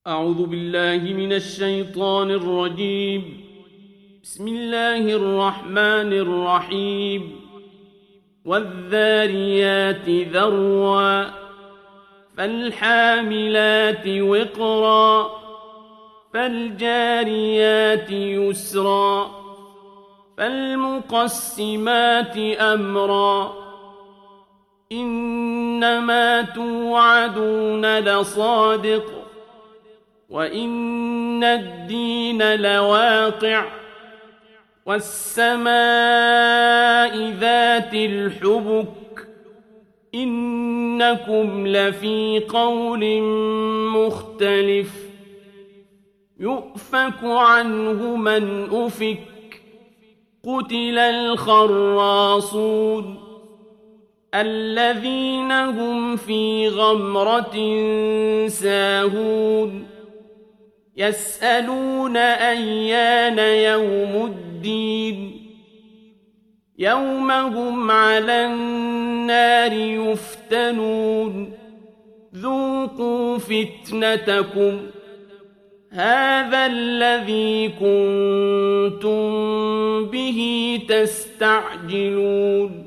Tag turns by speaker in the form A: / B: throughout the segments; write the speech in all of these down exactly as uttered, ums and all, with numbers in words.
A: أعوذ بالله من الشيطان الرجيم. بسم الله الرحمن الرحيم. والذاريات ذروا فالحاملات وقرا فالجاريات يسرا فالمقسمات أمرا إنما توعدون لصادق وإن الدين لواقع والسماء ذات الحبك إنكم لفي قول مختلف يؤفك عنه من أفك قتل الخراصون الذين هم في غمرة ساهون يسألون أيان يوم الدين يوم هم على النار يفتنون ذوقوا فتنتكم هذا الذي كنتم به تستعجلون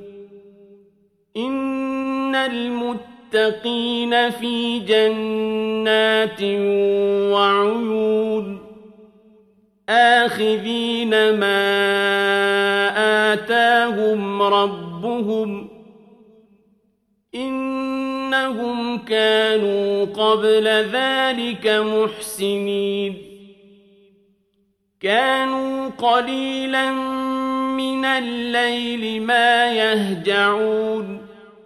A: إن المتقين في جنات وعيون آخذين ما آتاهم ربهم إنهم كانوا قبل ذلك محسنين كانوا قليلا من الليل ما يهجعون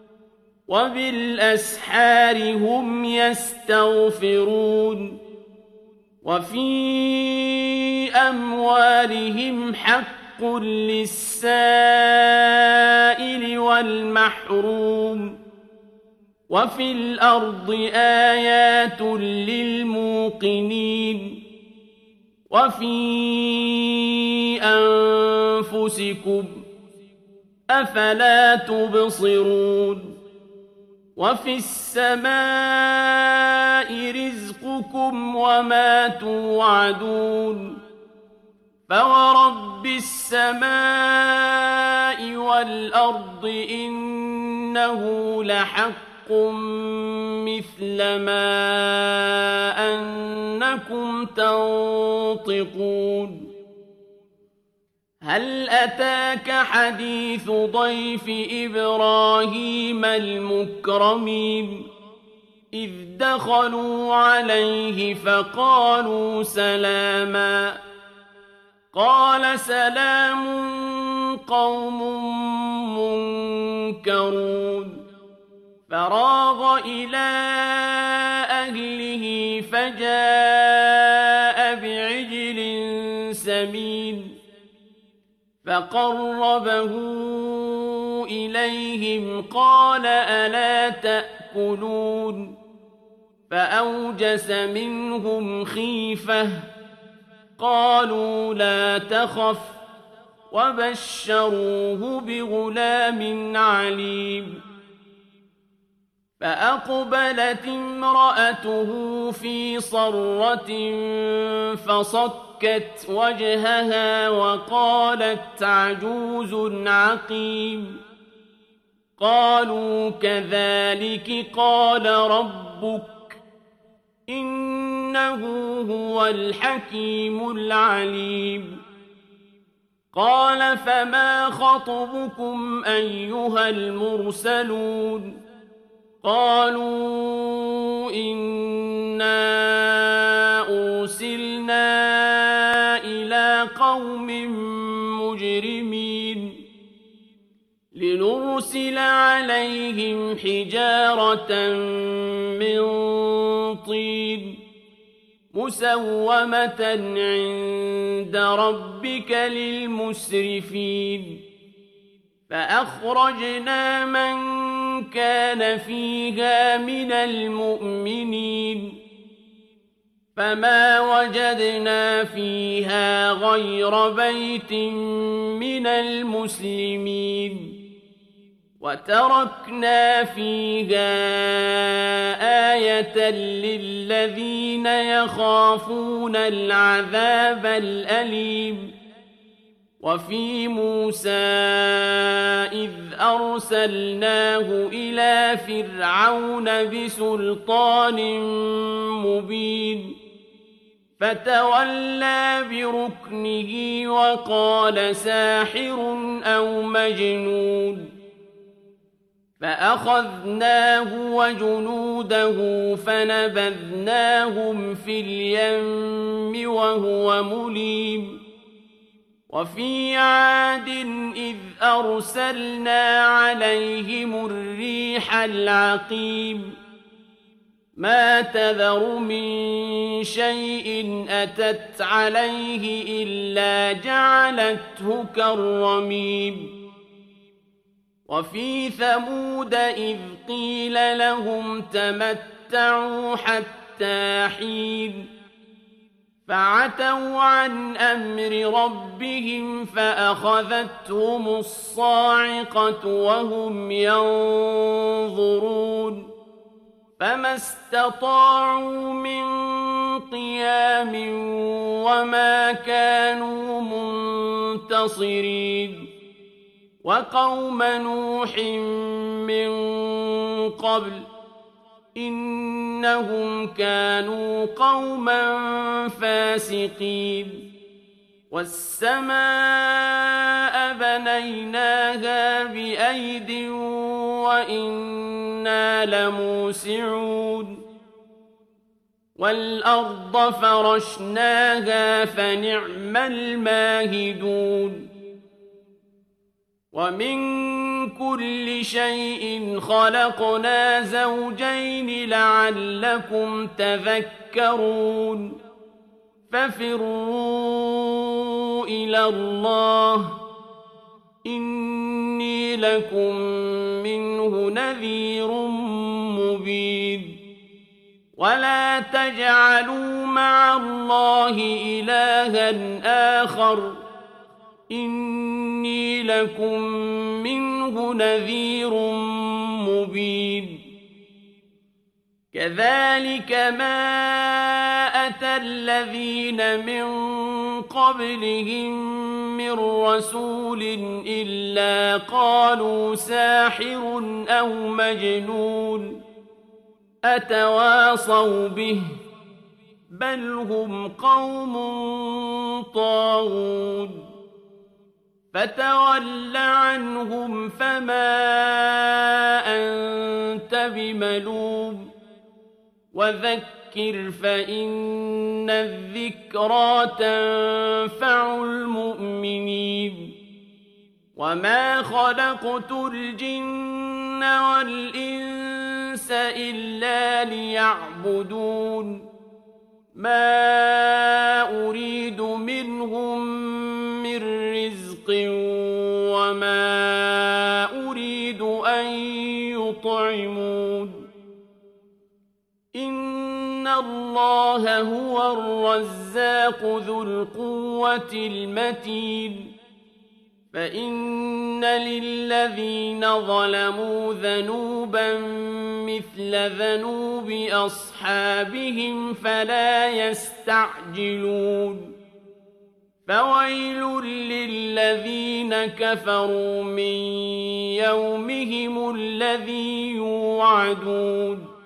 A: وبالأسحار هم يستغفرون وفي أموالهم حق للسائل والمحروم وفي الأرض آيات للموقنين وفي أنفسكم أفلا تبصرون وفي السماء رزقكم وما توعدون فورب السماء والأرض إنه لحق مثل ما أنكم تنطقون هل أتاك حديث ضيف إبراهيم المكرمين إذ دخلوا عليه فقالوا سلاما قال سلام قوم منكرون فراغ إلى أهله فجاء بعجل سمين فقربه إليهم قال ألا تأكلون فأوجس منهم خيفة قالوا لا تخف وبشروه بغلام عليم فأقبلت امرأته في صرة فصكت وجهها وقالت عجوز عقيم قالوا كذلك قال ربك إنه هو الحكيم العليم قال فما خطبكم أيها المرسلون قالوا إنا أرسلنا إلى قوم مجرمين لنرسل عليهم حجارة من طين مسومة عند ربك للمسرفين فأخرجنا من كان فيها من المؤمنين فما وجدنا فيها غير بيت من المسلمين وتركنا فيها آية للذين يخافون العذاب الأليم وفي موسى إذ أرسلناه إلى فرعون بسلطان مبين فتولى بركنه وقال ساحر أو مجنون فأخذناه وجنوده فنبذناهم في اليم وهو مليم وفي عاد إذ أرسلنا عليهم الريح العقيم ما تذر من شيء أتت عليه إلا جعلته كالرميم وفي ثمود إذ قيل لهم تمتعوا حتى حين فعتوا عن أمر ربهم فأخذتهم الصاعقة وهم ينظرون فما استطاعوا من قيام وما كانوا منتصرين وقوم نوح من قبل إنهم كانوا قوما فاسقين والسماء بنيناها بأيد وإنا لموسعون والأرض فرشناها فنعم الماهدون ومن كل شيء خلقنا زوجين لعلكم تذكرون ففروا إلى الله إني لكم منه نذير مبين ولا تجعلوا مع الله إلها آخر إني لكم منه نذير مبين كذلك ما أتى الذين من قبلهم من رسول إلا قالوا ساحر أو مجنون أتواصوا به بل هم قوم طاغون فتول عنهم فما أنت بملوم وذكر فإن الذكرى تنفع المؤمنين وما خلقت الجن والإنس إلا ليعبدون ما أريد منهم من رزق وما أريد أن يطعمون إن الله هو الرزاق ذو القوة المتين فإن للذين ظلموا ذنوبا مثل ذنوب أصحابهم فلا يستعجلون فويل للذين كفروا من يومهم الذي يوعدون